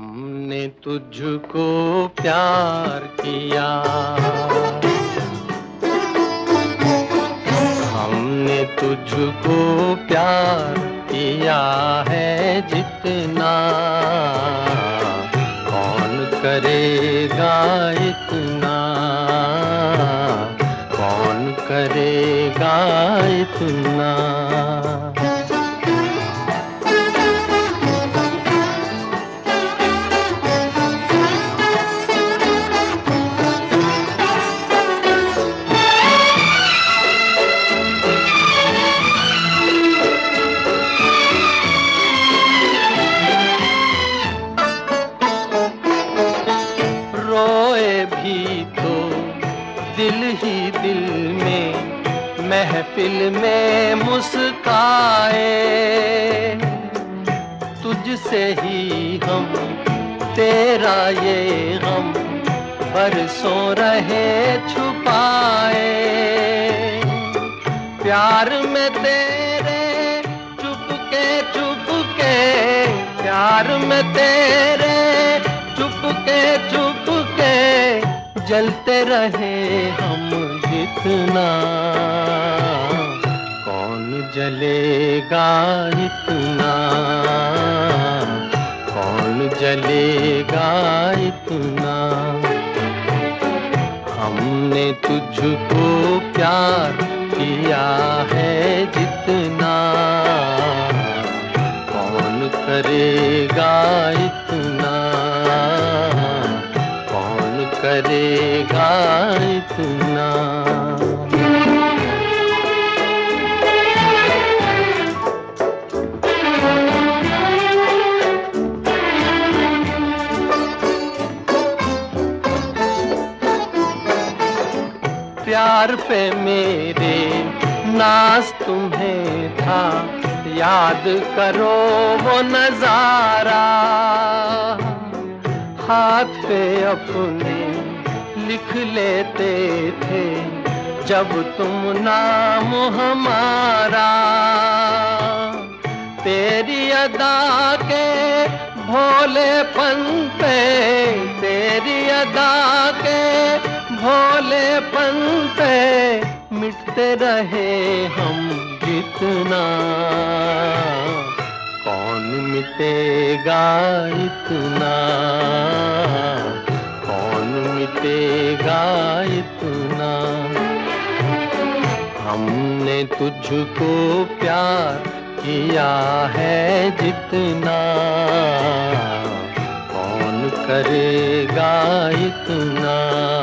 हमने तुझको प्यार किया, हमने तुझको प्यार किया है जितना, कौन करेगा इतना, कौन करेगा इतना। रोए भी तो दिल ही दिल में, महफिल में मुस्काए, तुझसे ही हम तेरा ये गम बरसों रहे छुपाए। प्यार में तेरे चुपके चुपके, प्यार में तेरे चुपके चुपके जलते रहे हम जितना, कौन जलेगा इतना, कौन जलेगा इतना। हमने तुझको प्यार किया है जितना, कौन करेगा इतना, कौन करेगा इतना। प्यार पे मेरे नाज तुम्हें था, याद करो वो नजारा, हाथ पे अपने लिख लेते थे जब तुम नाम हमारा। तेरी अदा के भोलेपन पे, तेरी अदा के भोलेपन पे मिटते रहे हम जितना, कौन मिटेगा इतना, कौन मिटेगा इतना। हमने तुझको प्यार किया है जितना, कौन करेगा इतना,